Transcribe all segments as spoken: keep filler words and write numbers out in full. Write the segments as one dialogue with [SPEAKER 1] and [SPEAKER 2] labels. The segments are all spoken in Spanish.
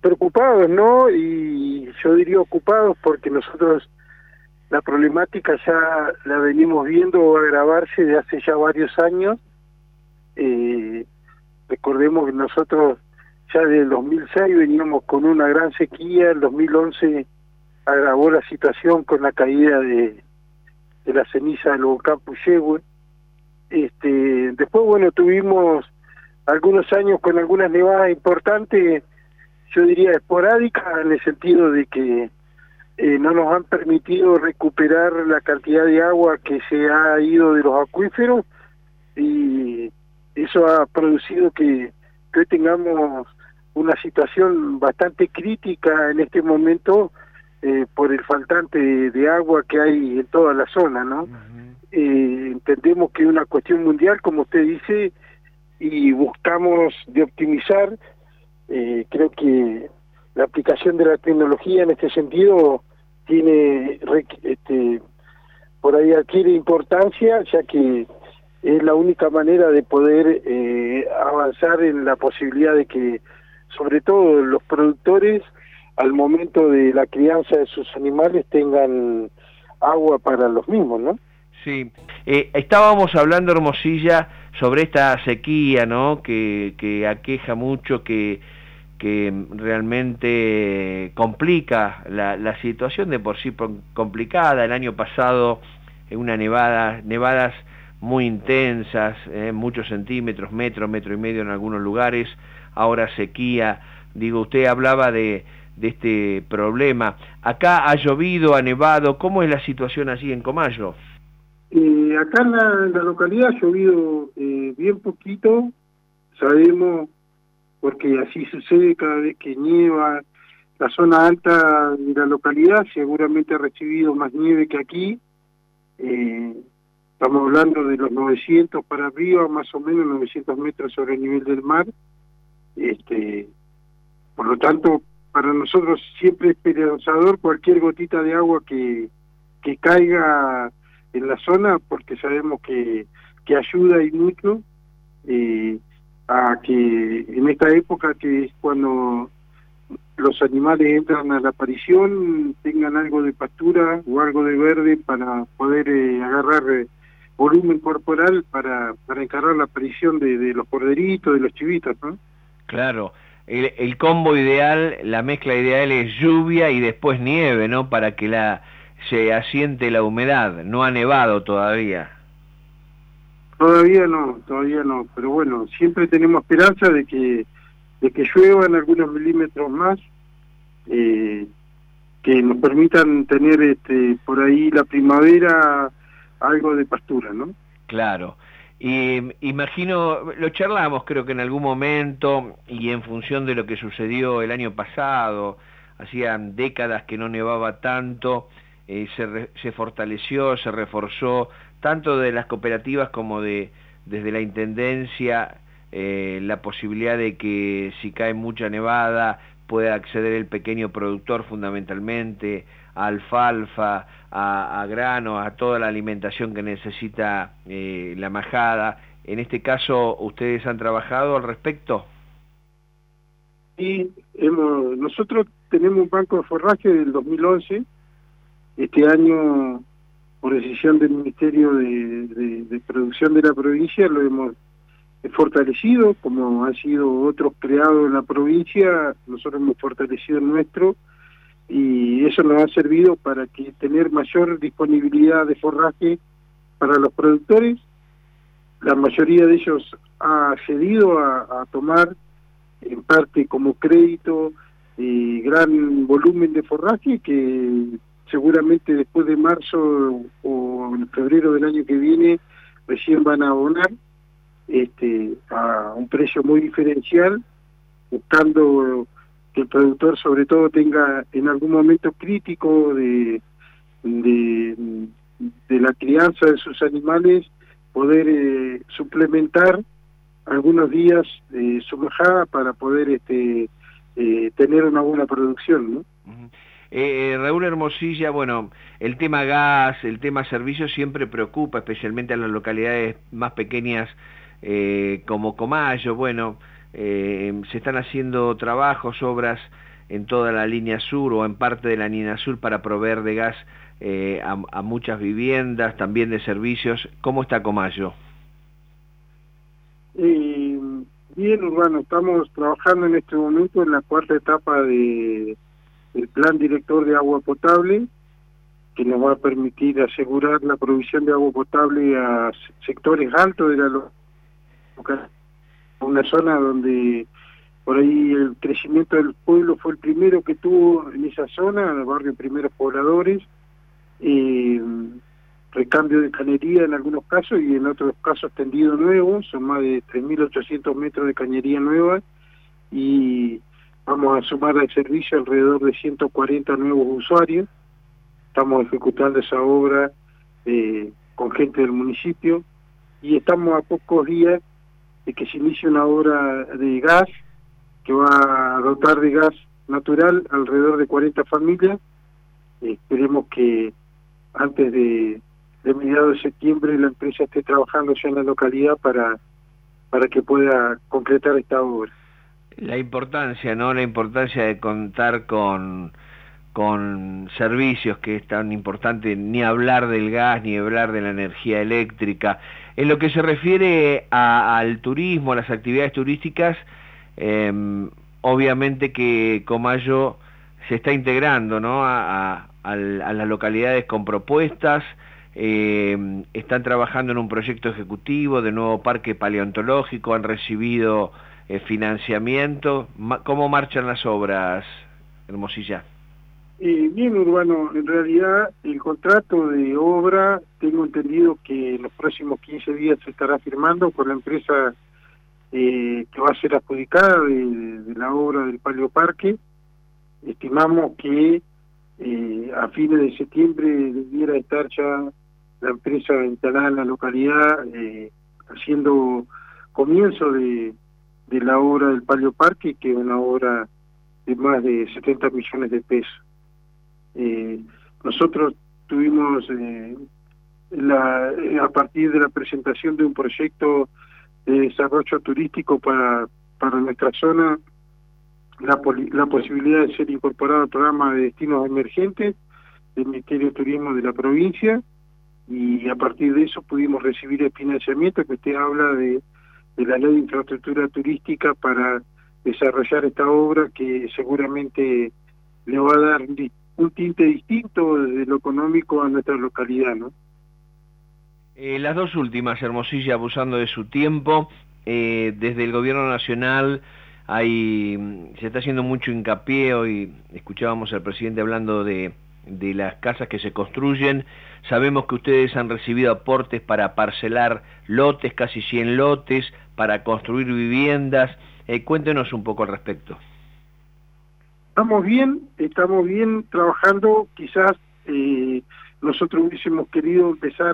[SPEAKER 1] preocupados, ¿no? Y yo diría ocupados porque nosotros la problemática ya la venimos viendo agravarse de hace ya varios años. Eh, recordemos que nosotros ya desde el dos mil seis veníamos con una gran sequía, el dos mil once agravó la situación con la caída de, de la ceniza del volcán Puyehue. Este, después, bueno, tuvimos algunos años con algunas nevadas importantes, yo diría esporádicas, en el sentido de que eh, no nos han permitido recuperar la cantidad de agua que se ha ido de los acuíferos, y eso ha producido que, que hoy tengamos una situación bastante crítica en este momento eh, por el faltante de, de agua que hay en toda la zona, ¿no? Uh-huh. eh, entendemos que es una cuestión mundial, como usted dice, y buscamos de optimizar. Eh, creo que la aplicación de la tecnología en este sentido tiene, este, por ahí adquiere importancia, ya que es la única manera de poder eh, avanzar en la posibilidad de que, sobre todo los productores, al momento de la crianza de sus animales tengan agua para los mismos, ¿no?
[SPEAKER 2] Sí, eh, estábamos hablando, Hermosilla, sobre esta sequía, ¿no?, que, que aqueja mucho, que, que realmente complica la, la situación de por sí complicada. El año pasado, una nevada, nevadas muy intensas, eh, muchos centímetros, metro, metro y medio en algunos lugares, ahora sequía. Digo, usted hablaba de, de este problema. Acá ha llovido, ha nevado, ¿cómo es la situación allí en Comayo?
[SPEAKER 1] Eh, acá en la, en la localidad ha llovido eh, bien poquito, sabemos, porque así sucede cada vez que nieva. La zona alta de la localidad seguramente ha recibido más nieve que aquí. Eh, estamos hablando de los novecientos para arriba, más o menos novecientos metros sobre el nivel del mar. Este, por lo tanto, para nosotros siempre es esperanzador cualquier gotita de agua que, que caiga en la zona, porque sabemos que, que ayuda y mucho eh, a que en esta época, que es cuando los animales entran a la aparición, tengan algo de pastura o algo de verde para poder eh, agarrar eh, volumen corporal para, para encarar la aparición de, de los corderitos, de los chivitos, ¿no?
[SPEAKER 2] Claro, el, el combo ideal, la mezcla ideal es lluvia y después nieve, ¿no?, para que la se asiente la humedad. No ha nevado todavía.
[SPEAKER 1] Todavía no, todavía no, pero bueno, siempre tenemos esperanza de que de que lluevan algunos milímetros más, eh, que nos permitan tener este por ahí la primavera algo de pastura, ¿no?
[SPEAKER 2] Claro. Y imagino, lo charlamos creo que en algún momento, y en función de lo que sucedió el año pasado, hacían décadas que no nevaba tanto, eh, se, re, se fortaleció, se reforzó, tanto de las cooperativas como de desde la Intendencia, eh, la posibilidad de que si cae mucha nevada pueda acceder el pequeño productor fundamentalmente a alfalfa, a, a grano, a toda la alimentación que necesita eh, la majada. En este caso, ¿ustedes han trabajado al respecto?
[SPEAKER 1] Sí, hemos, nosotros tenemos un banco de forraje del dos mil once. Este año, por decisión del Ministerio de, de, de Producción de la provincia, lo hemos fortalecido, como han sido otros creados en la provincia. Nosotros hemos fortalecido el nuestro, y eso nos ha servido para que tener mayor disponibilidad de forraje para los productores. La mayoría de ellos ha accedido a, a tomar en parte como crédito eh, gran volumen de forraje, que seguramente después de marzo o en febrero del año que viene recién van a abonar este a un precio muy diferencial, buscando que el productor sobre todo tenga en algún momento crítico de, de, de la crianza de sus animales, poder eh, suplementar algunos días de su majada para poder este eh, tener una buena producción, ¿no?
[SPEAKER 2] Uh-huh. Eh, Raúl Hermosilla, bueno, el tema gas, el tema servicios siempre preocupa, especialmente a las localidades más pequeñas eh, como Comayo. Bueno, eh, se están haciendo trabajos, obras en toda la línea sur o en parte de la línea sur para proveer de gas eh, a, a muchas viviendas, también de servicios. ¿Cómo está Comayo?
[SPEAKER 1] Eh, bien, Urbano, estamos trabajando en este momento en la cuarta etapa de, del Plan Director de Agua Potable, que nos va a permitir asegurar la provisión de agua potable a sectores altos de la localidad, una zona donde por ahí el crecimiento del pueblo fue el primero que tuvo en esa zona, el barrio Primeros Pobladores, eh, recambio de cañería en algunos casos y en otros casos tendido nuevo, son más de tres mil ochocientos metros de cañería nueva y vamos a sumar al servicio alrededor de ciento cuarenta nuevos usuarios. Estamos ejecutando esa obra eh, con gente del municipio y estamos a pocos días de que se inicie una obra de gas que va a dotar de gas natural alrededor de cuarenta familias. Eh, esperemos que antes de, de mediados de septiembre la empresa esté trabajando ya en la localidad para, para que pueda concretar esta obra.
[SPEAKER 2] La importancia, ¿no? La importancia de contar con... con servicios, que es tan importante, ni hablar del gas, ni hablar de la energía eléctrica. En lo que se refiere a, al turismo, a las actividades turísticas, eh, obviamente que Comayo se está integrando, ¿no? a, a, a las localidades con propuestas, eh, están trabajando en un proyecto ejecutivo de nuevo parque paleontológico, han recibido eh, financiamiento. ¿Cómo marchan las obras, Hermosilla?
[SPEAKER 1] Eh, bien, Urbano, en realidad el contrato de obra, tengo entendido que en los próximos quince días se estará firmando con la empresa eh, que va a ser adjudicada de, de la obra del Paleoparque. Estimamos que eh, a fines de septiembre debiera estar ya la empresa instalada en la localidad, eh, haciendo comienzo de, de la obra del Paleoparque, que es una obra de más de setenta millones de pesos. Eh, nosotros tuvimos eh, la, a partir de la presentación de un proyecto de desarrollo turístico para, para nuestra zona, la, la posibilidad de ser incorporado al programa de destinos emergentes del Ministerio de Turismo de la provincia, y a partir de eso pudimos recibir el financiamiento que usted habla de, de la ley de infraestructura turística para desarrollar esta obra que seguramente le va a dar un tinte distinto desde lo económico a nuestra localidad, ¿no?
[SPEAKER 2] Eh, las dos últimas, Hermosilla, abusando de su tiempo, eh, desde el gobierno nacional hay, se está haciendo mucho hincapié, hoy escuchábamos al presidente hablando de, de las casas que se construyen, sabemos que ustedes han recibido aportes para parcelar lotes, casi cien lotes, para construir viviendas, eh, cuéntenos un poco al respecto.
[SPEAKER 1] Estamos bien, estamos bien trabajando, quizás eh, nosotros hubiésemos querido empezar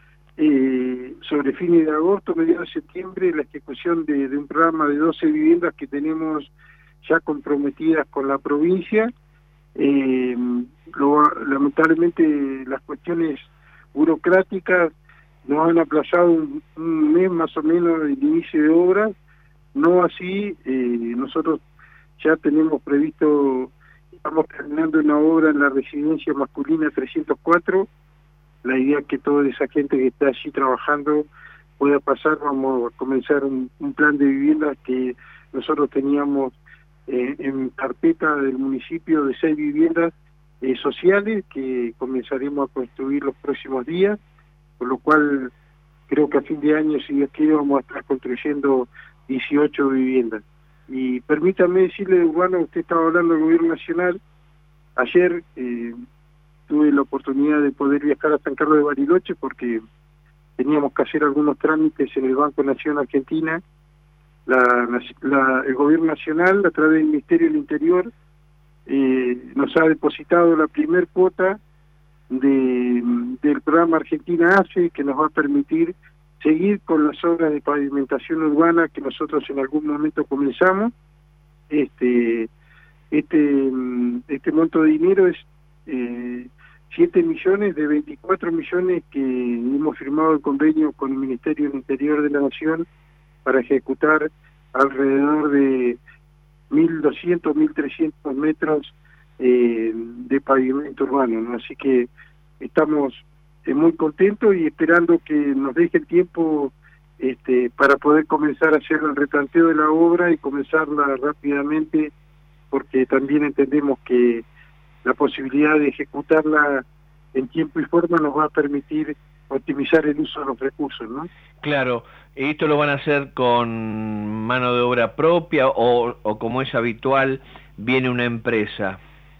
[SPEAKER 1] eh, sobre fines de agosto, mediados de septiembre, la ejecución de, de un programa de doce viviendas que tenemos ya comprometidas con la provincia. Eh, lo, lamentablemente las cuestiones burocráticas nos han aplazado un, un mes más o menos del inicio de obras, no así, eh, nosotros ya tenemos previsto, estamos terminando una obra en la residencia masculina trescientos cuatro, la idea es que toda esa gente que está allí trabajando pueda pasar, vamos a comenzar un, un plan de viviendas que nosotros teníamos eh, en carpeta del municipio de seis viviendas eh, sociales que comenzaremos a construir los próximos días, por lo cual creo que a fin de año, si Dios quiere, vamos a estar construyendo dieciocho viviendas. Y permítame decirle, Urbano, usted estaba hablando del gobierno nacional. Ayer eh, tuve la oportunidad de poder viajar a San Carlos de Bariloche porque teníamos que hacer algunos trámites en el Banco Nación Argentina. La, la, el gobierno nacional, a través del Ministerio del Interior, eh, nos ha depositado la primer cuota de, del programa Argentina Hace, que nos va a permitir seguir con las obras de pavimentación urbana que nosotros en algún momento comenzamos. Este este este monto de dinero es eh, siete millones de veinticuatro millones que hemos firmado el convenio con el Ministerio del Interior de la Nación para ejecutar alrededor de mil doscientos, mil trescientos metros eh, de pavimento urbano, ¿no? Así que estamos eh, muy contentos y esperando que nos deje el tiempo este, para poder comenzar a hacer el replanteo de la obra y comenzarla rápidamente, porque también entendemos que la posibilidad de ejecutarla en tiempo y forma nos va a permitir optimizar el uso de los recursos, ¿no?
[SPEAKER 2] Claro, ¿esto lo van a hacer con mano de obra propia o, o como es habitual, viene una empresa?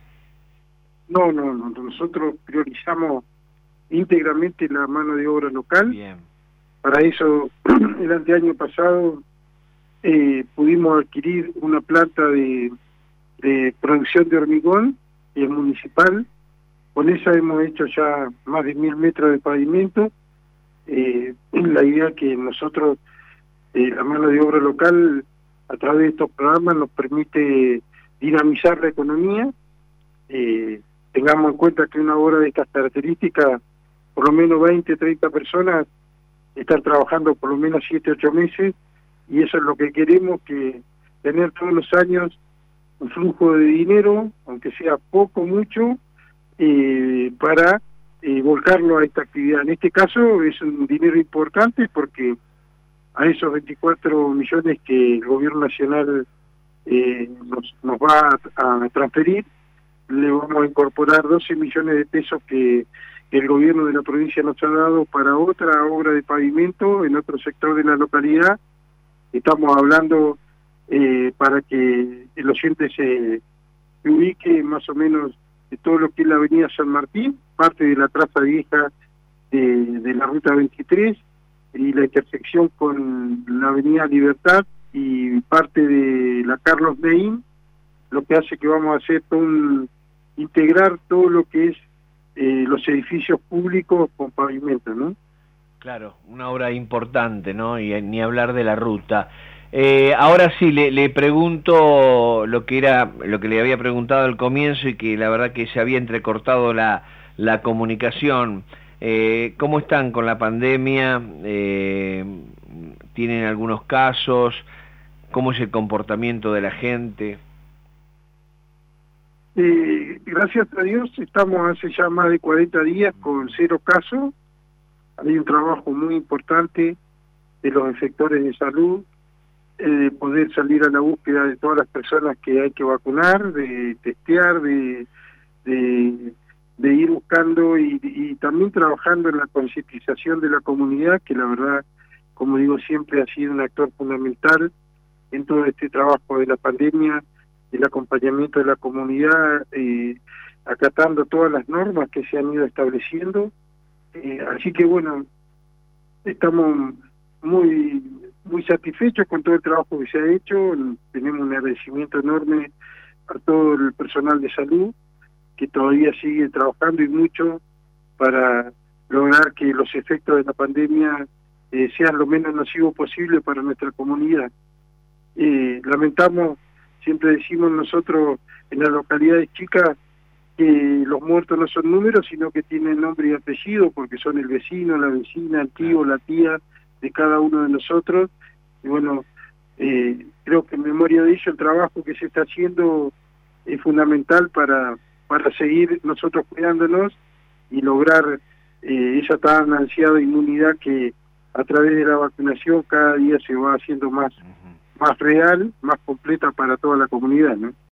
[SPEAKER 1] No, no, no, nosotros priorizamos íntegramente la mano de obra local.
[SPEAKER 2] Bien.
[SPEAKER 1] Para eso, el anteaño pasado eh, pudimos adquirir una planta de, de producción de hormigón, y es municipal. Con esa hemos hecho ya más de mil metros de pavimento. Eh, la idea es que nosotros, eh, la mano de obra local, a través de estos programas nos permite dinamizar la economía. Eh, tengamos en cuenta que una obra de estas características, por lo menos veinte, treinta personas están trabajando por lo menos siete, ocho meses, y eso es lo que queremos, que tener todos los años un flujo de dinero, aunque sea poco, mucho, eh, para eh, volcarlo a esta actividad. En este caso es un dinero importante porque a esos veinticuatro millones que el gobierno nacional eh, nos, nos va a, a transferir, le vamos a incorporar doce millones de pesos que el gobierno de la provincia nos ha dado para otra obra de pavimento en otro sector de la localidad. Estamos hablando eh, para que el oyente se, se ubique más o menos de todo lo que es la avenida San Martín, parte de la traza vieja de, de la ruta veintitrés y la intersección con la avenida Libertad y parte de la Carlos Meín, lo que hace que vamos a hacer un, integrar todo lo que es eh, los edificios públicos con pavimento, ¿no?
[SPEAKER 2] Claro, una obra importante, ¿no? Y ni hablar de la ruta. Eh, ahora sí, le, le pregunto lo que era, lo que le había preguntado al comienzo y que la verdad que se había entrecortado la, la comunicación. Eh, ¿Cómo están con la pandemia? Eh, ¿Tienen algunos casos? ¿Cómo es el comportamiento de la gente?
[SPEAKER 1] Eh, gracias a Dios estamos hace ya más de cuarenta días con cero casos. Hay un trabajo muy importante de los efectores de salud, eh, poder salir a la búsqueda de todas las personas que hay que vacunar, de testear, de, de, de ir buscando y, y también trabajando en la concientización de la comunidad, que la verdad, como digo siempre, ha sido un actor fundamental en todo este trabajo de la pandemia, el acompañamiento de la comunidad, eh, acatando todas las normas que se han ido estableciendo. Eh, así que bueno, estamos muy muy satisfechos con todo el trabajo que se ha hecho. Tenemos un agradecimiento enorme a todo el personal de salud que todavía sigue trabajando y mucho para lograr que los efectos de la pandemia eh, sean lo menos nocivos posible para nuestra comunidad. Eh, lamentamos, siempre decimos nosotros en las localidades chicas, que los muertos no son números, sino que tienen nombre y apellido, porque son el vecino, la vecina, el tío, la tía de cada uno de nosotros. Y bueno, eh, creo que en memoria de ello el trabajo que se está haciendo es fundamental para, para seguir nosotros cuidándonos y lograr eh, esa tan ansiada inmunidad que a través de la vacunación cada día se va haciendo más, más real, más completa para toda la comunidad, ¿no?